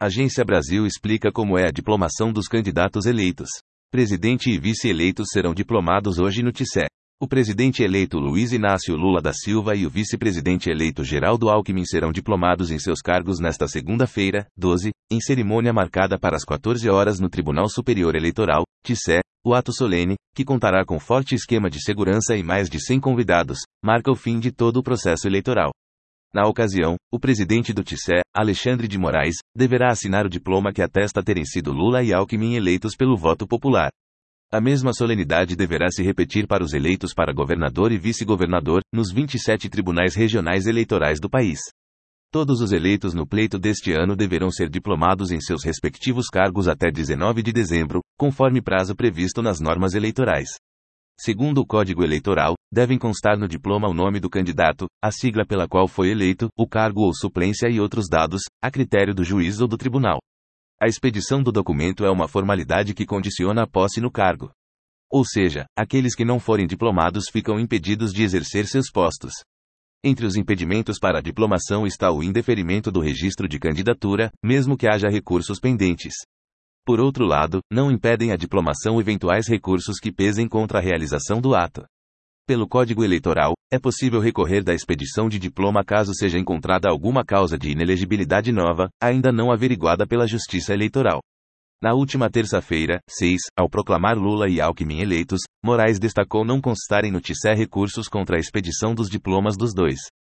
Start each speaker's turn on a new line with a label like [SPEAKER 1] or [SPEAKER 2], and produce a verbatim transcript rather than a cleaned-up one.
[SPEAKER 1] Agência Brasil explica como é a diplomação dos candidatos eleitos. Presidente e vice eleitos serão diplomados hoje no T S E. O presidente eleito Luiz Inácio Lula da Silva e o vice-presidente eleito Geraldo Alckmin serão diplomados em seus cargos nesta segunda-feira, doze, em cerimônia marcada para as quatorze horas no Tribunal Superior Eleitoral, T S E. O ato solene, que contará com forte esquema de segurança e mais de cem convidados, marca o fim de todo o processo eleitoral. Na ocasião, o presidente do T S E, Alexandre de Moraes, deverá assinar o diploma que atesta terem sido Lula e Alckmin eleitos pelo voto popular. A mesma solenidade deverá se repetir para os eleitos para governador e vice-governador, nos vinte e sete tribunais regionais eleitorais do país. Todos os eleitos no pleito deste ano deverão ser diplomados em seus respectivos cargos até dezenove de dezembro, conforme prazo previsto nas normas eleitorais. Segundo o Código Eleitoral, devem constar no diploma o nome do candidato, a sigla pela qual foi eleito, o cargo ou suplência e outros dados, a critério do juiz ou do tribunal. A expedição do documento é uma formalidade que condiciona a posse no cargo. Ou seja, aqueles que não forem diplomados ficam impedidos de exercer seus postos. Entre os impedimentos para a diplomação está o indeferimento do registro de candidatura, mesmo que haja recursos pendentes. Por outro lado, não impedem a diplomação eventuais recursos que pesem contra a realização do ato. Pelo Código Eleitoral, é possível recorrer da expedição de diploma caso seja encontrada alguma causa de inelegibilidade nova, ainda não averiguada pela Justiça Eleitoral. Na última terça-feira, seis, ao proclamar Lula e Alckmin eleitos, Moraes destacou não constarem no T S E recursos contra a expedição dos diplomas dos dois.